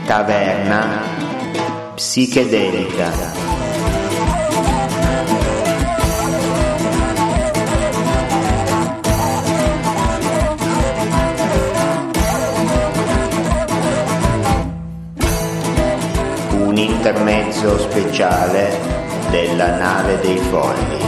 Taverna psichedelica. Un intermezzo speciale della Nave dei Folli.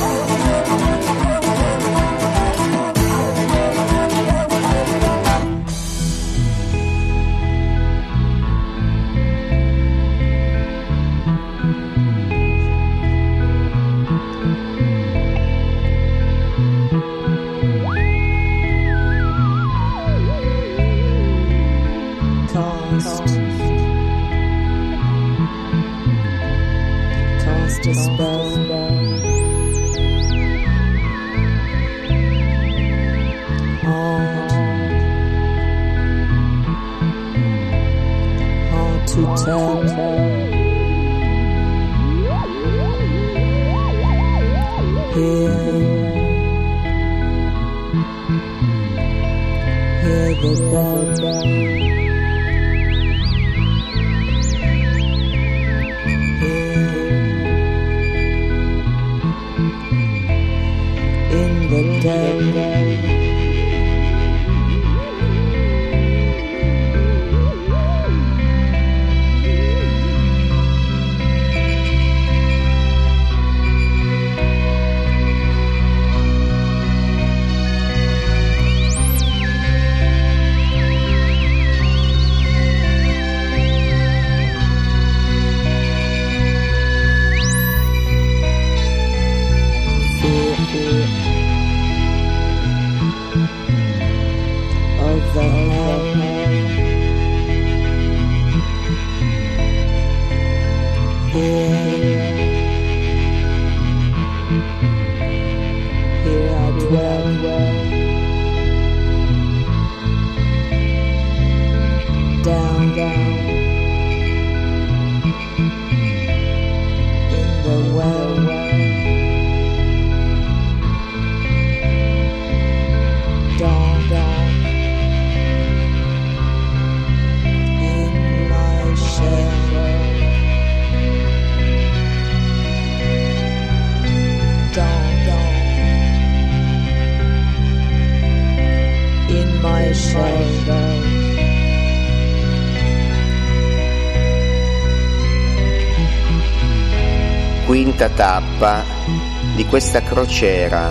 Quinta tappa di questa crociera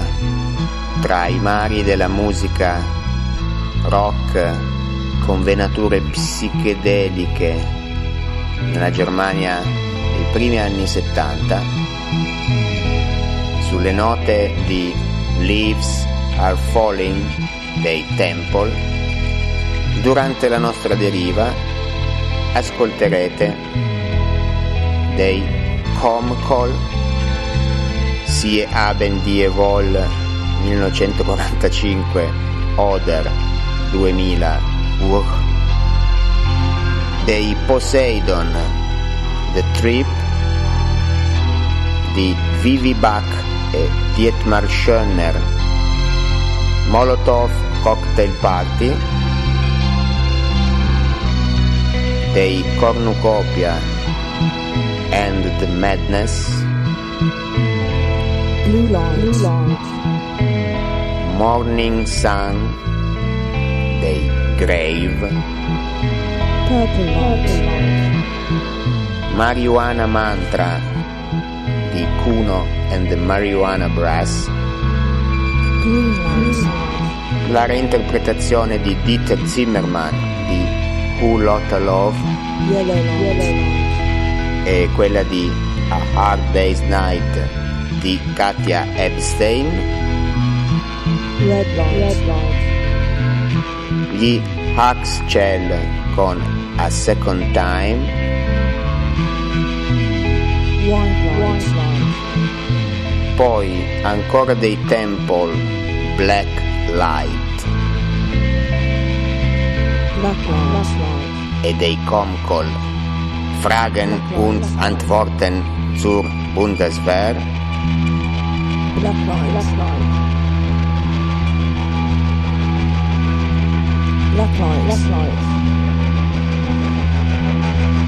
tra i mari della musica rock con venature psichedeliche nella Germania dei primi anni 70, sulle note di Leaves Are Falling dei Temple. Durante la nostra deriva ascolterete dei Comcol, Sie haben die Vol 1945 Oder 2000 Uhr, dei Poseidon The Trip di Vivi Bach e Dietmar Schönner, Molotov Cocktail Party, dei Cornucopia and the Madness, Blue Launch, Morning Sun dei Grave, Purple Launch, Marijuana Mantra di Kuno and the Marijuana Brass, Green Launch, la reinterpretazione di Dieter Zimmermann di Who Lotta Love, Yellow Launch, e quella di A Hard Day's Night di Katia Epstein, Red Launch, gli Huxchel con A Second Time, White Launch, poi ancora dei Temple, Black Light, Black Launch, e dei Comcol, Fragen und Antworten zur Bundeswehr, Black Light, Black Light, Black Light, Black Light,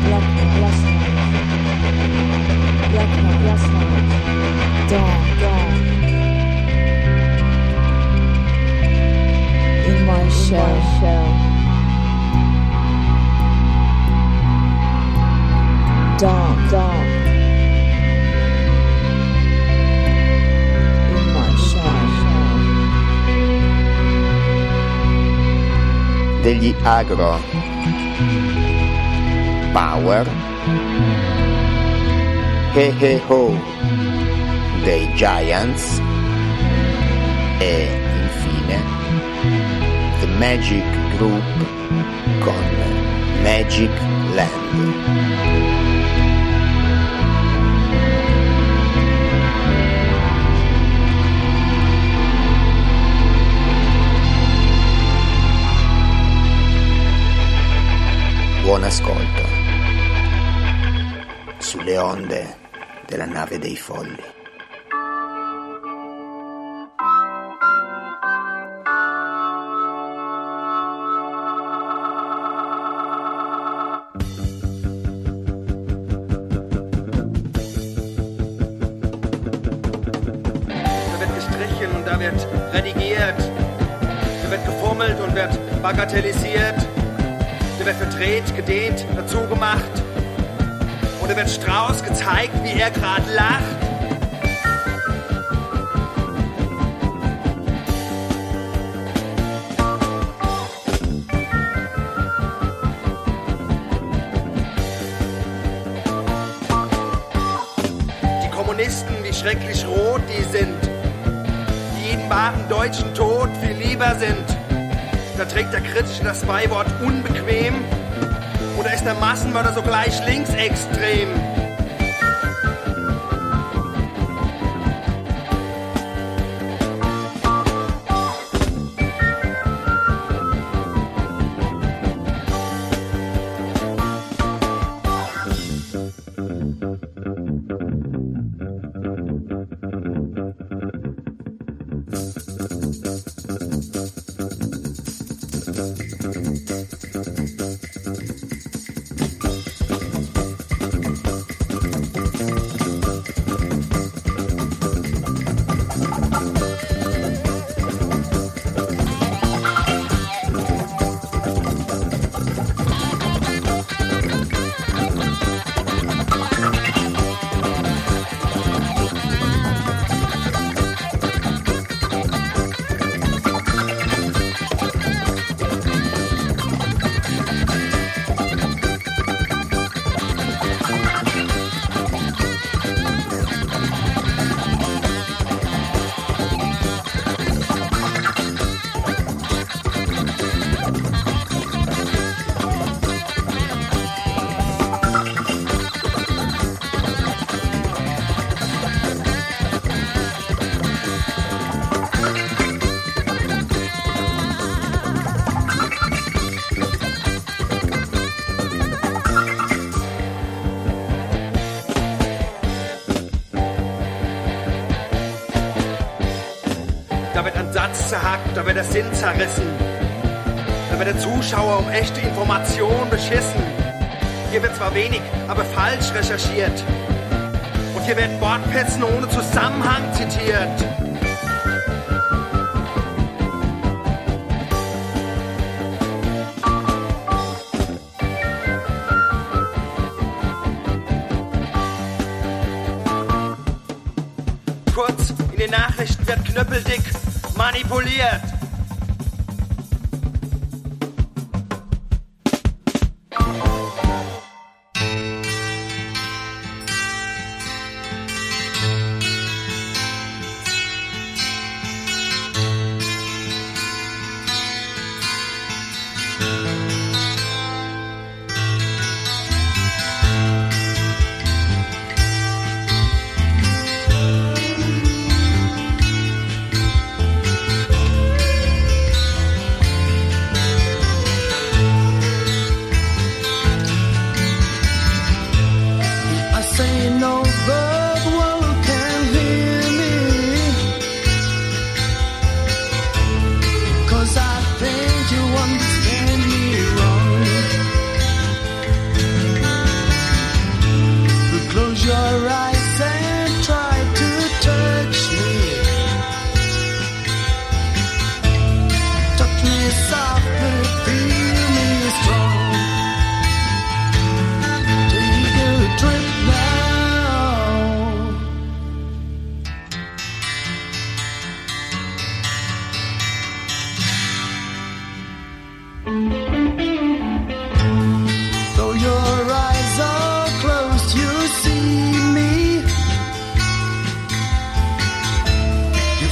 Degli Agro Power, Hey Hey Ho dei Giants e infine The Magic Group con Magic Land. Buon ascolto sulle onde della nave dei folli. Da wird gestrichen und da wird redigiert. Da wird gefummelt und wird bagatellisiert. Da wird verdreht, gedehnt, dazu gemacht. Und da wird Strauß gezeigt, wie er gerade lacht. Die Kommunisten, wie schrecklich rot die sind, die jeden wahren Deutschen Tod viel lieber sind. Da trägt der Kritische das Beiwort unbequem oder ist der Massenmörder sogleich linksextrem? Da wird ein Satz zerhackt, da wird der Sinn zerrissen. Da wird der Zuschauer um echte Information beschissen. Hier wird zwar wenig, aber falsch recherchiert. Und hier werden Wortpetzen ohne Zusammenhang zitiert. Kurz, in den Nachrichten wird knüppeldick manipuliert.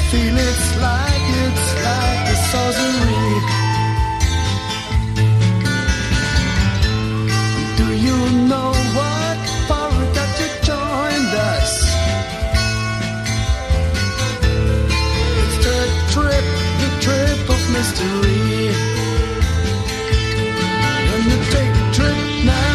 feel it's like a sorcery. Do you know what for that you joined us? It's the trip of mystery. And you take the trip now.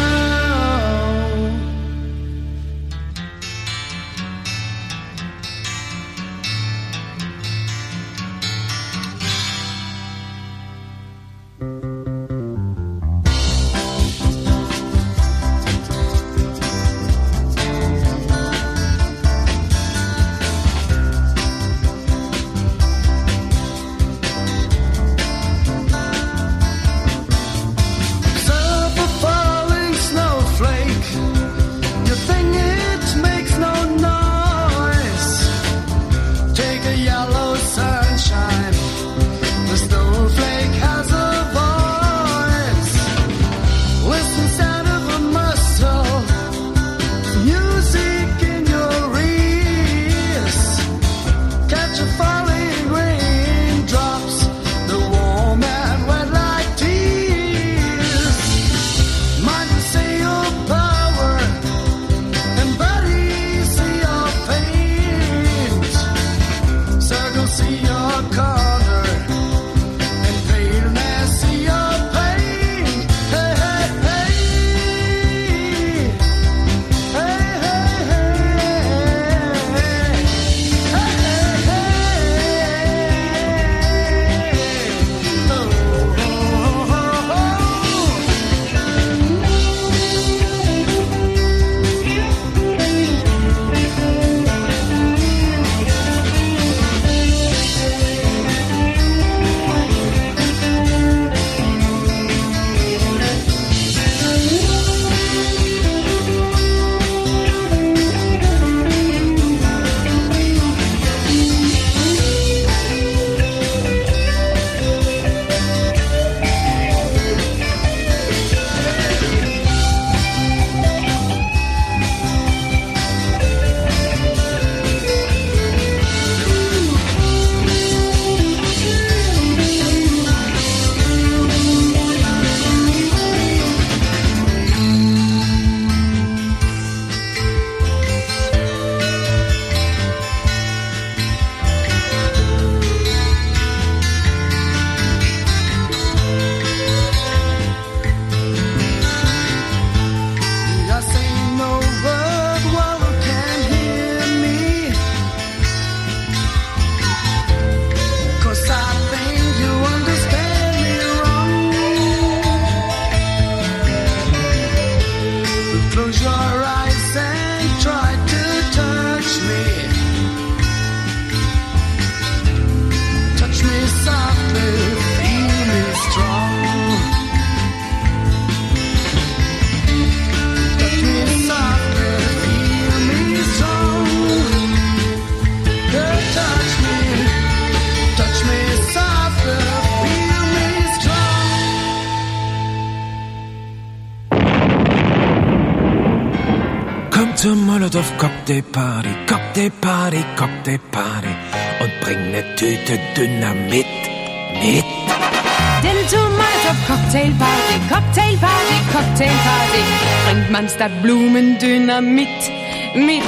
Zur Molotow-Cocktailparty, Cocktailparty, Cocktailparty und bring ne Tüte Dynamit mit. Denn zur Molotow-Cocktailparty, Cocktailparty, Cocktailparty bringt man statt Blumen Dynamit mit.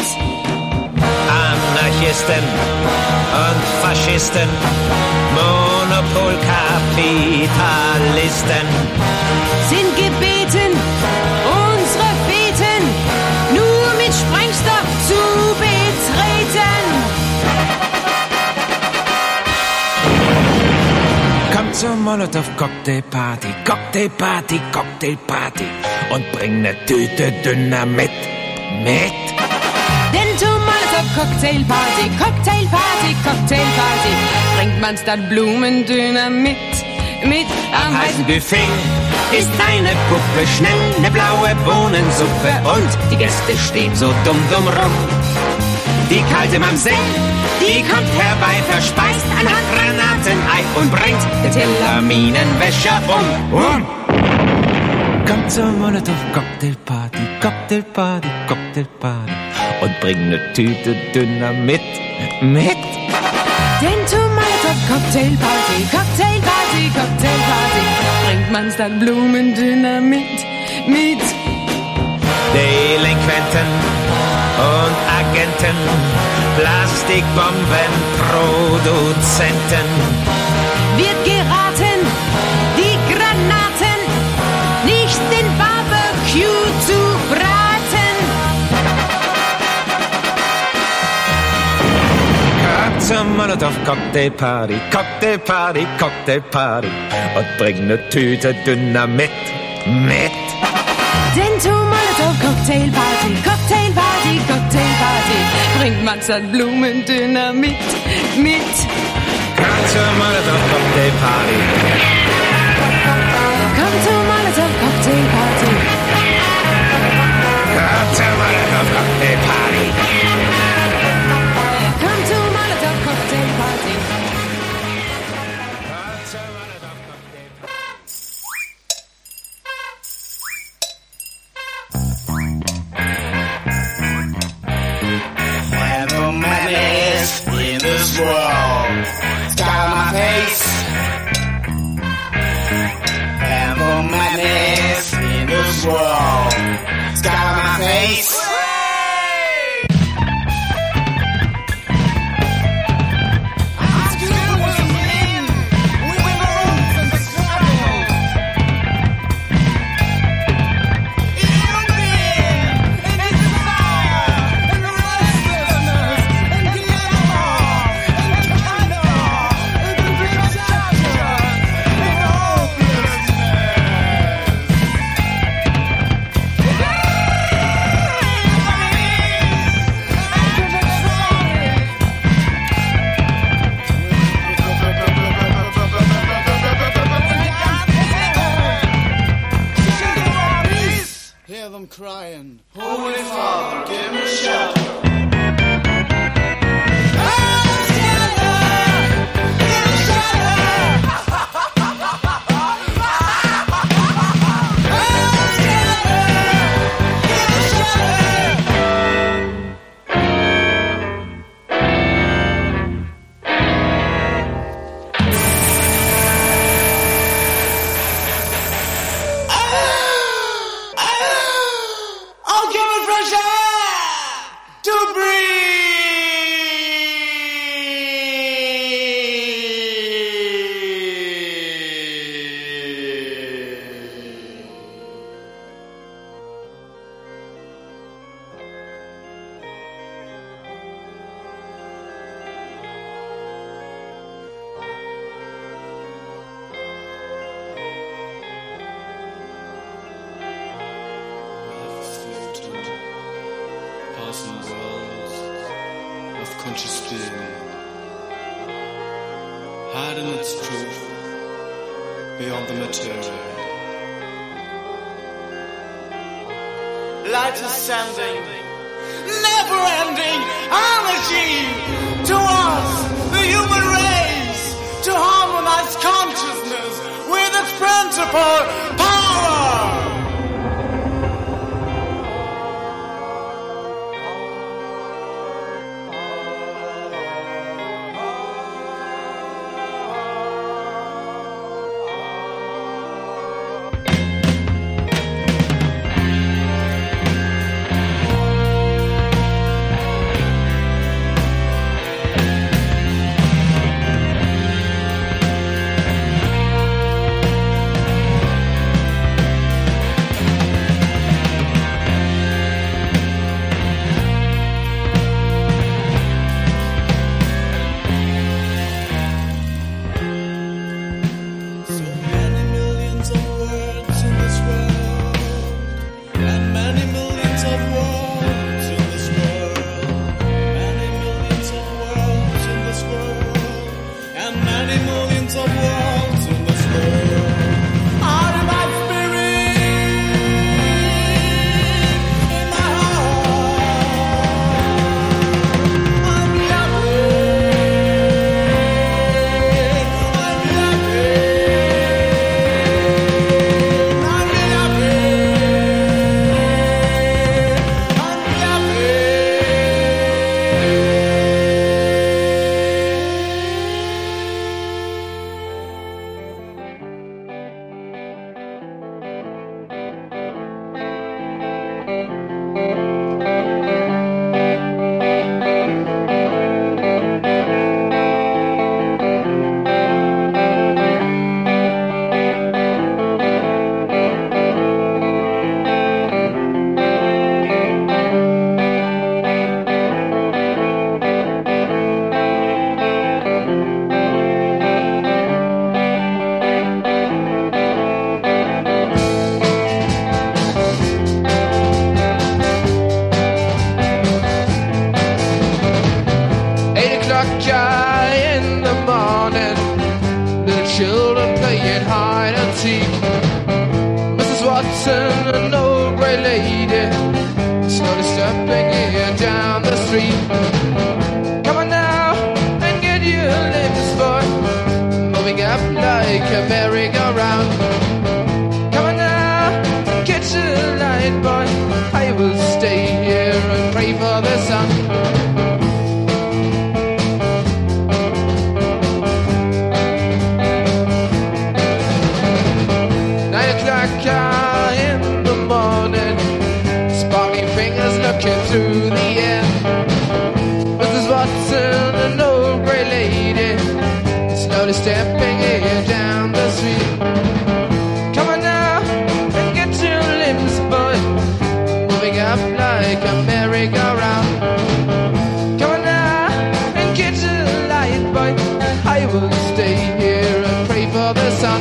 Anarchisten und Faschisten, Monopolkapitalisten sind gebeten, unsere Feten nur mit Sprengstoff zu betreten. Komm zur Molotow-Cocktailparty, Cocktailparty, Cocktailparty und bring ne Tüte Dynamit mit. Denn zur Molotow-Cocktailparty, Cocktailparty, Cocktailparty bringt man statt Blumen Dynamit mit. Am heißen Buffet ist eine Puppe, schnell ne blaue Bohnensuppe und die Gäste stehen so dumm rum. Die kalte Mamsell, die kommt herbei, verspeist ein Handgranatenei und bringt den Teller Minenwäscher um. Komm zur Molotow-Cocktailparty, Cocktailparty, Cocktailparty und bring ne Tüte Dynamit mit. Denn zur Molotow-Cocktailparty, Cocktailparty, Cocktailparty, bringt man's dann Blumendynamit mit. Delinquenten und Agenten, Plastikbombenproduzenten. Wird geraten, die Granaten nicht in Barbecue zu braten. Kommt zur Molotow-Cocktailparty, Cocktailparty, Cocktailparty und bring ne Tüte Dynamit mit. Denn zur Molotow-Cocktailparty, Cocktailparty, Cocktailparty, bringt man's dann Blumendynamit mit. Kommt zur Molotow-Cocktailparty. Komm zur Molotow-Cocktailparty. Kommt zur Molotow-Cocktailparty. Komm zur Molotow-Cocktailparty. Whenever madness in this world, sky on my face. Whenever madness in this world, sky on my face. Hear them crying, Holy Father, give me shelter. Oh, give me fresh air to breathe. Floated, passing worlds of conscious being, hiding its truth beyond the material. Light ascending, never-ending energy to us, the human race, to harmonize consciousness with its principal power. o'clock in the morning, little children playing hide and seek. Mrs. Watson, an old grey lady, slowly stepping in down the street. Come on now and get your limbs, boy, moving up like a merry-go-round. Come on now, get your light, boy, I will stay here and pray for the sun. 9 o'clock in the morning, sparkling fingers looking through the air. Mrs. Watson, an old grey lady, slowly stepping here down the street. Come on now and get your limbs, boy, moving up like a merry-go-round. Come on now and get your light, boy, I will stay here and pray for the sun.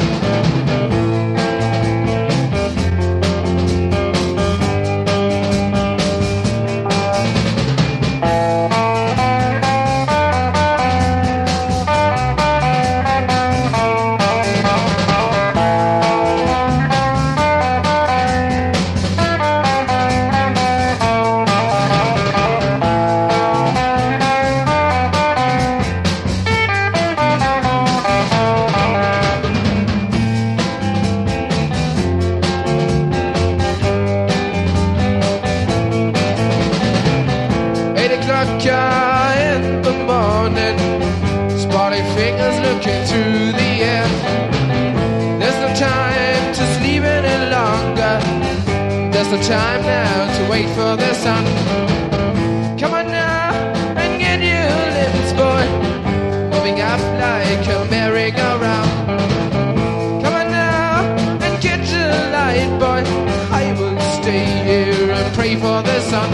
In the morning, spotty fingers looking through the air. There's no time to sleep any longer. There's no time now to wait for the sun. Come on now and get your limbs, boy, moving up like a merry-go-round. Come on now and get your light, boy, I will stay here and pray for the sun.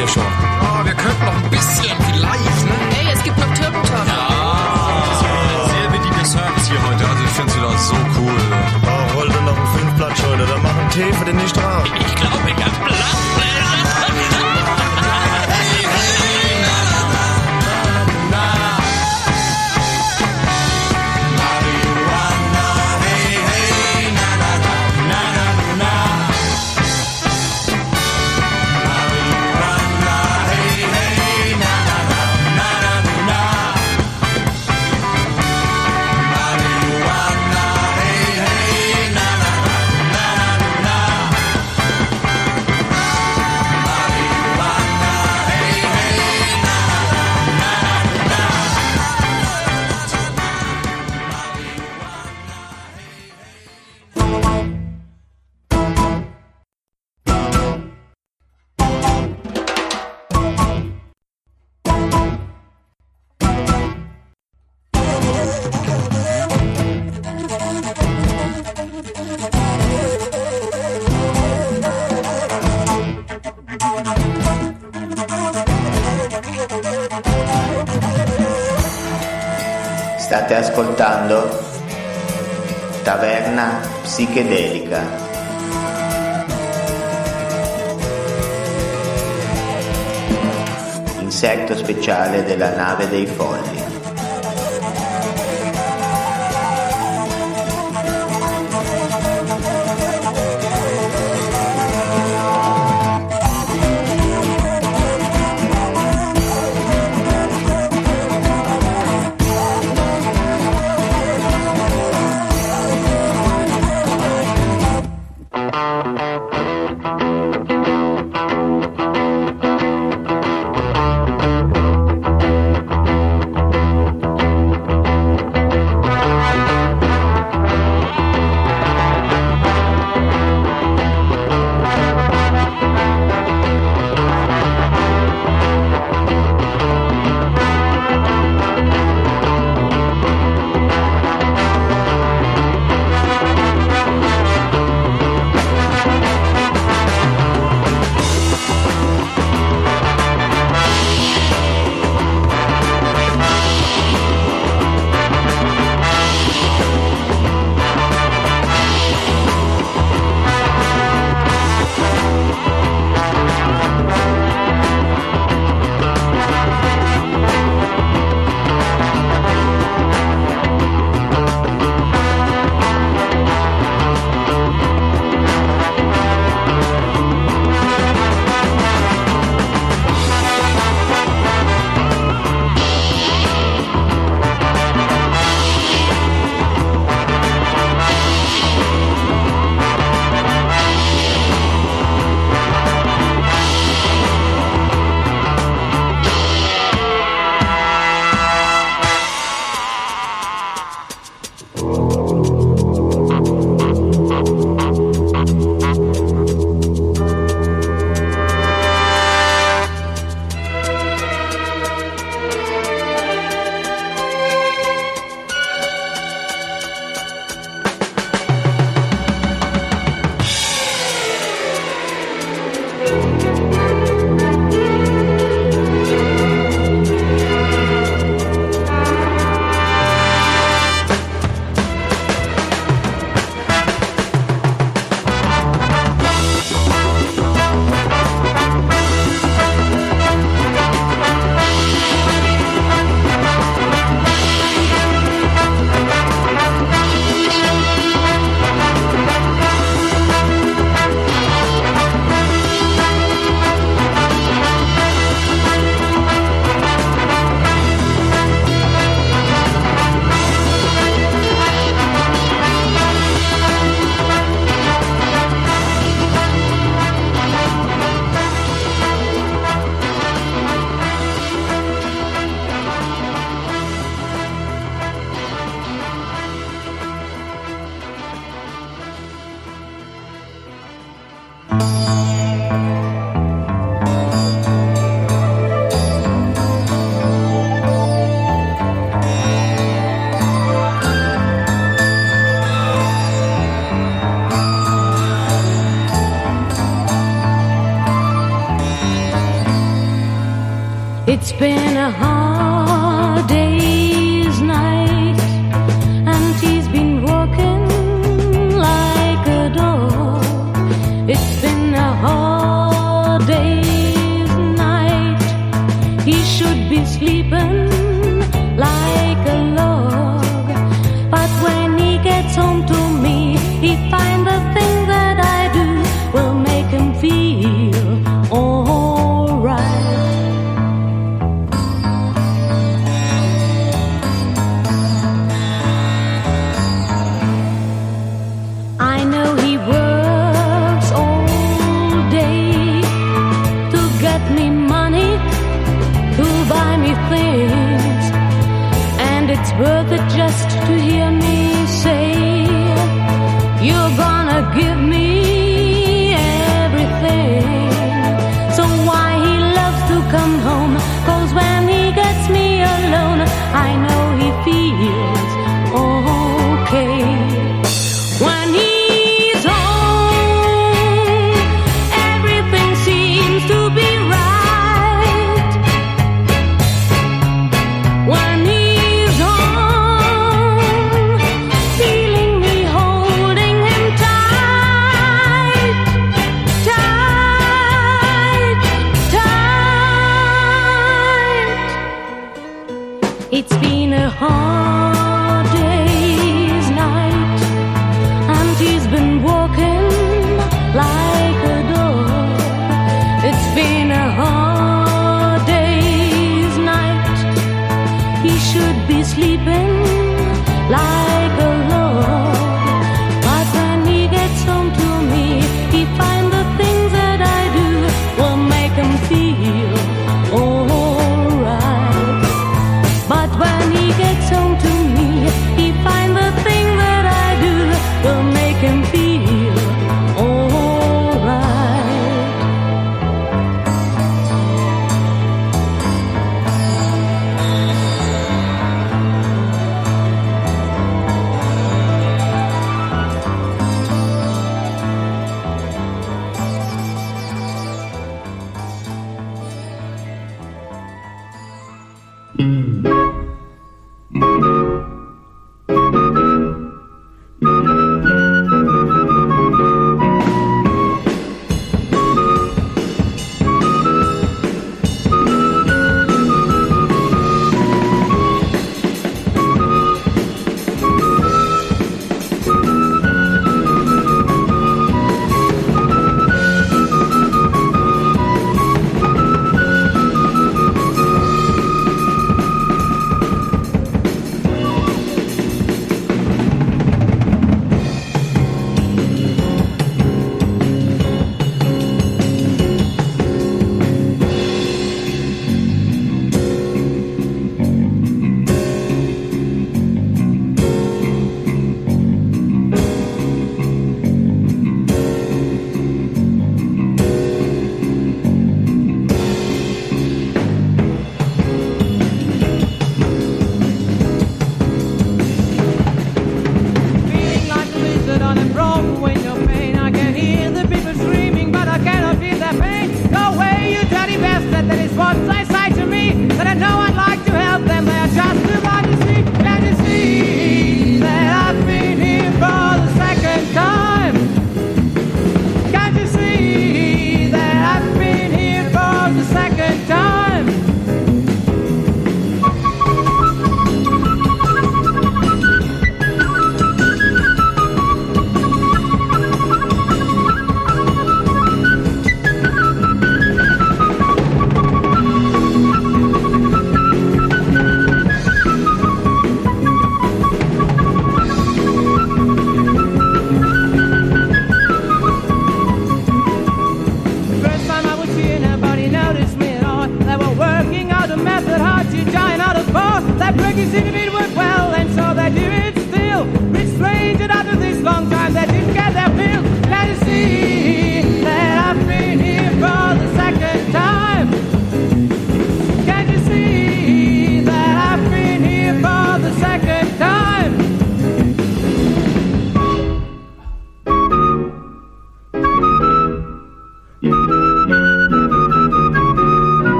ihr schon? Oh, wir könnten noch ein bisschen, vielleicht, ne? Hey, es gibt noch Turbotalk. Sehr wittiger Service hier heute. Also ich find's wieder so cool. Oh, roll dann noch einen 5-Blatt, Schulter. Dann mach einen Tee für den Nicht-Rauch. Ich glaube, ich hab State ascoltando Taverna Psichedelica. Inserto speciale della Nave dei Folli. It's been a hard day's night, and he's been walking like a dog. It's been a hard day's night. He should be sleeping like a log, but when he gets home to me, he finds the thing that I do will make him feel alright. I know he works all day to get me money, to buy me things, and it's worth it just to hear me say, you're gonna give me everything. So why he loves to come home, 'cause when he gets me alone, I know he feels okay. When he's home, everything seems to be right. When he's home, feeling me holding him tight, tight, tight. It's been a hard day's night, and he's been walking like a dog. It's been a hard day's night. He should be sleeping like a log, but when he gets home to me, he finds the things that I do will make him feel alright. But when he gets home to me, he finds the thing that I do will make him feel alright.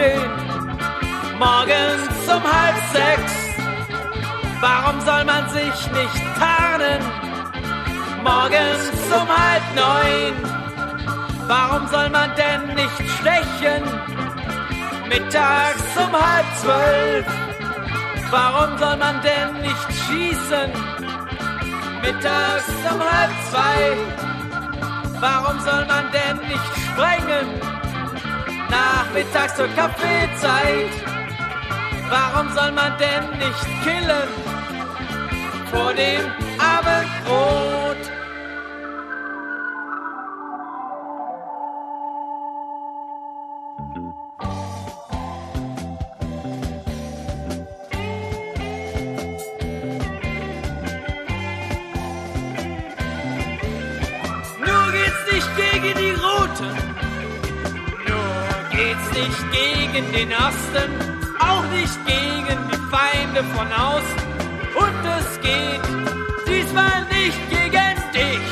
aufstehen, morgens um 5:30. Warum soll man sich nicht tarnen, morgens um 8:30? Warum soll man denn nicht stechen, mittags um 11:30? Warum soll man denn nicht schießen, mittags um 1:30? Warum soll man denn nicht sprengen, nachmittags zur Kaffeezeit? Warum soll man denn nicht killen, vor dem Abendbrot? Gegen die Roten, nur geht's nicht gegen den Osten, auch nicht gegen die Feinde von außen. Und es geht diesmal nicht gegen dich.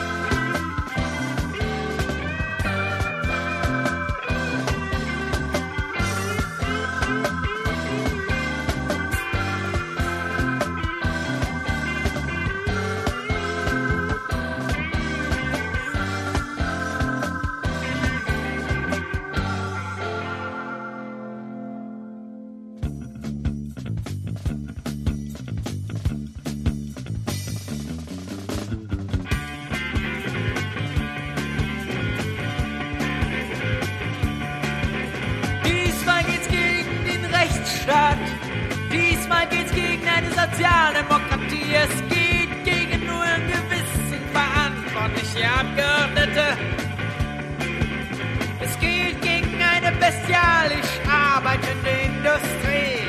Diesmal geht's gegen eine Sozialdemokratie. Es geht gegen nur einen gewissen verantwortliche Abgeordnete. Es geht gegen eine bestialisch arbeitende Industrie.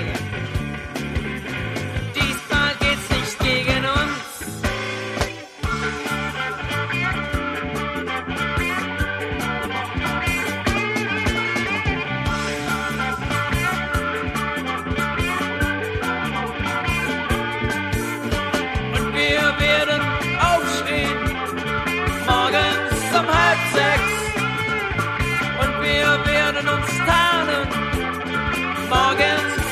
Diesmal geht's nicht gegen uns. Um 5:30 und wir werden uns tarnen, morgens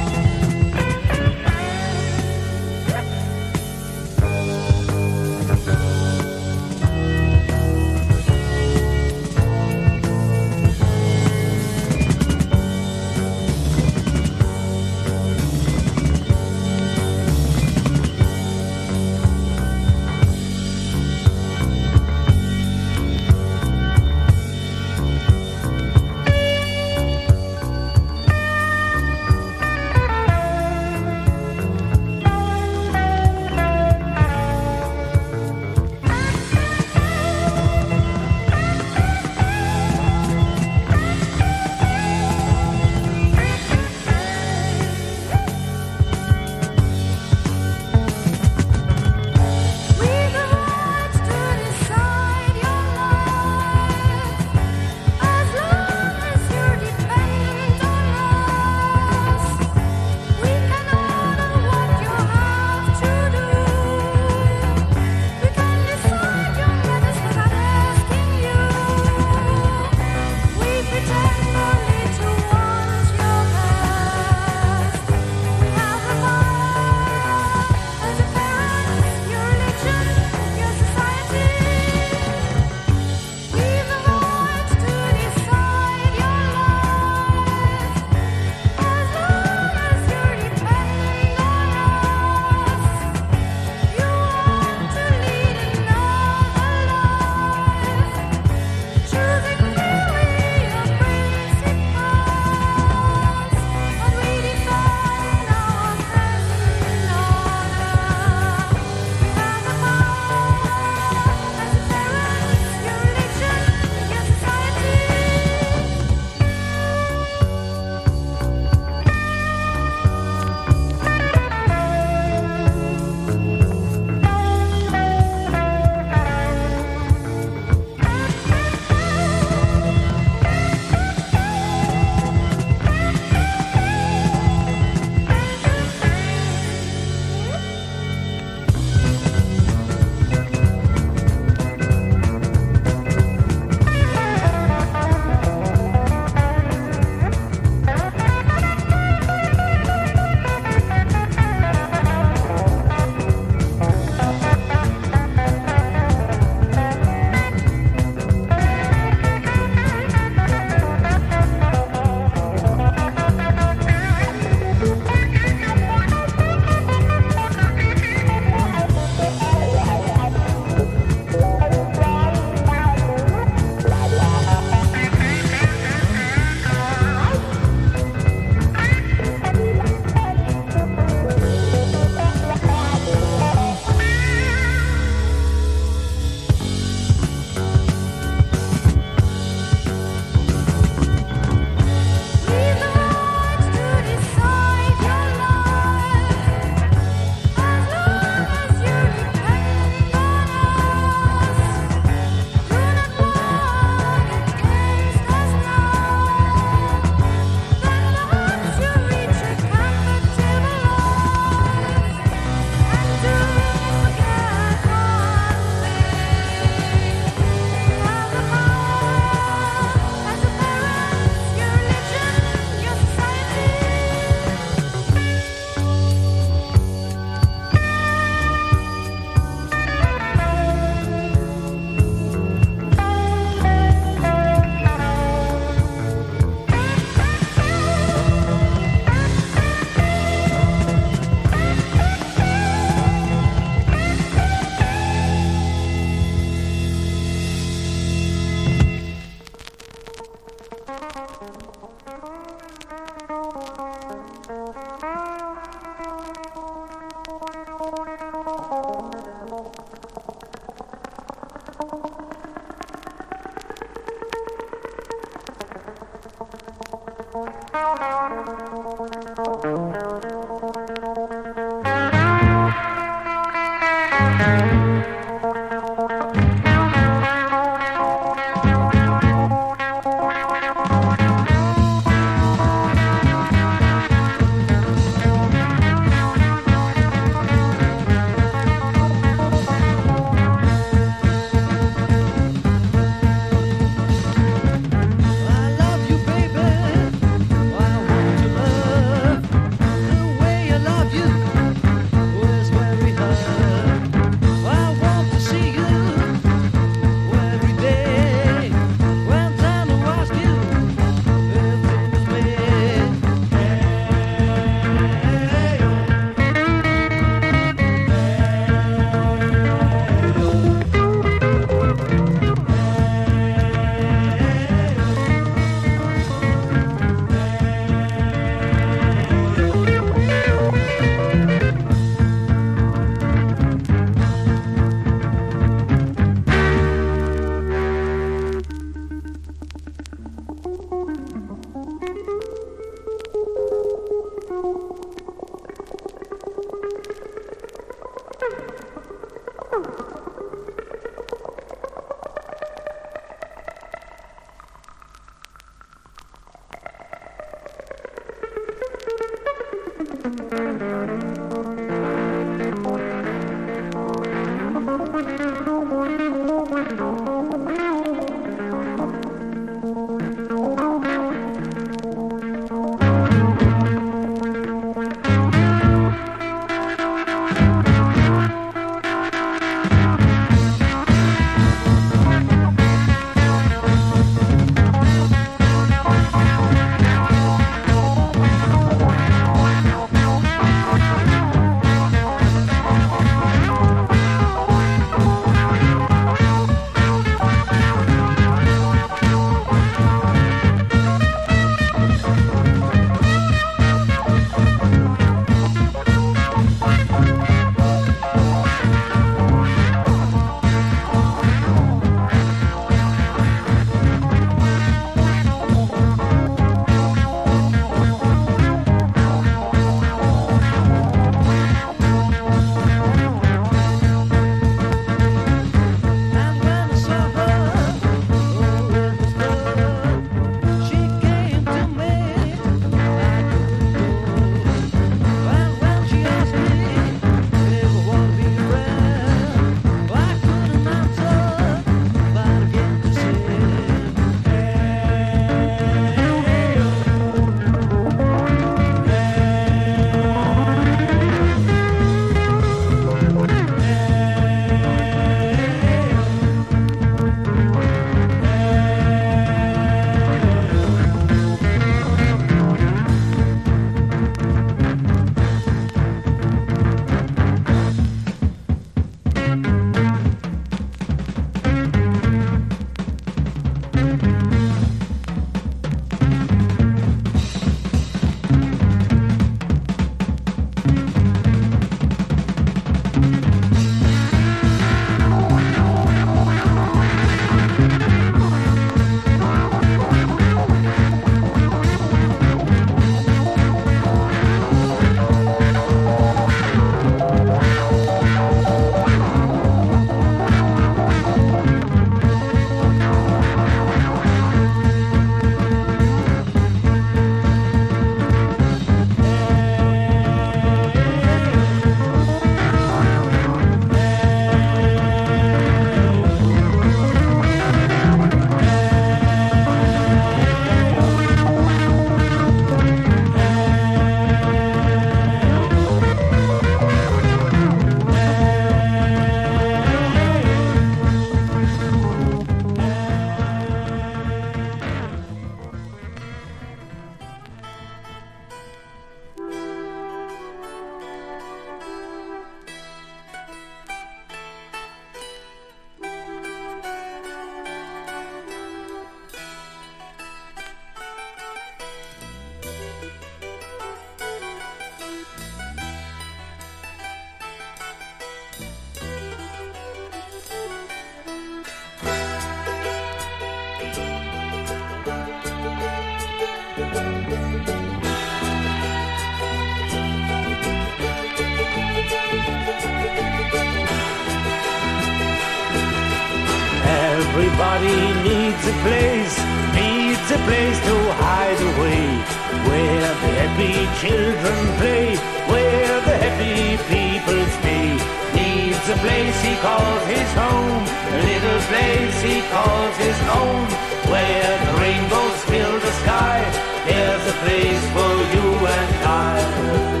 Everybody needs a place to hide away, where the happy children play, where the happy people stay. Needs a place he calls his home, a little place he calls his own, where the rainbows fill the sky. There's a place for you and I.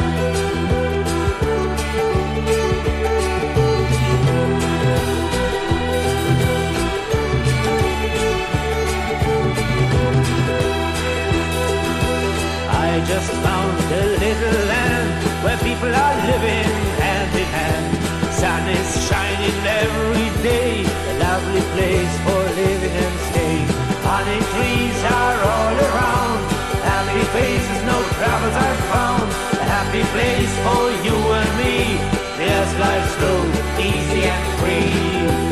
I just found a little land where people are living hand in hand. Sun is shining every day, a lovely place for living and stay. Honey trees are all around, happy faces, no troubles I've found. A happy place for you and me, there's life slow, easy and free.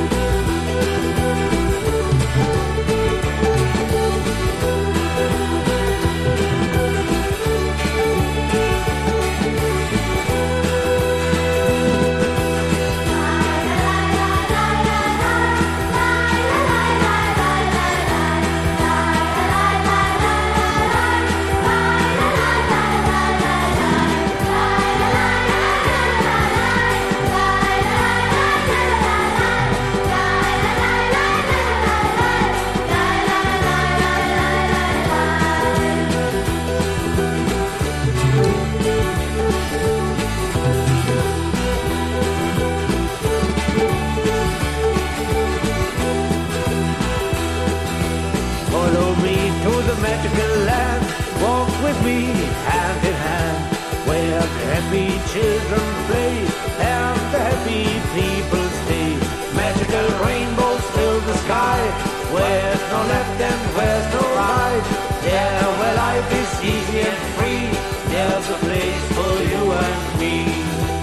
Magical land, walk with me hand in hand, where the happy children play and the happy people stay. Magical rainbows fill the sky, where's no left and where's no right. There where life is easy and free, there's a place for you and me.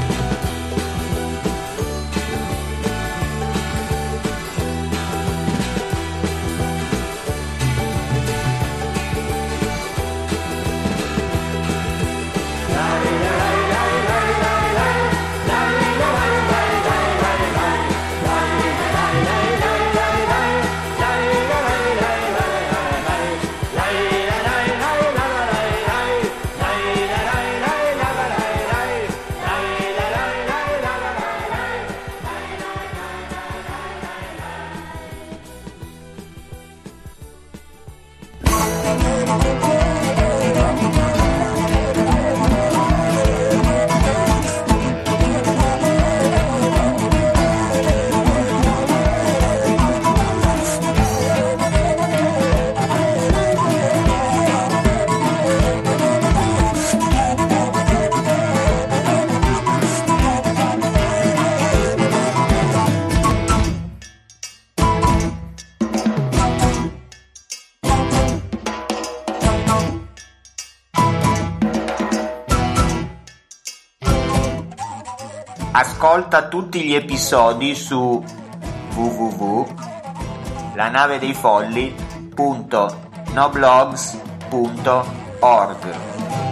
Ascolta tutti gli episodi su www.lanavedeifolli.noblogs.org.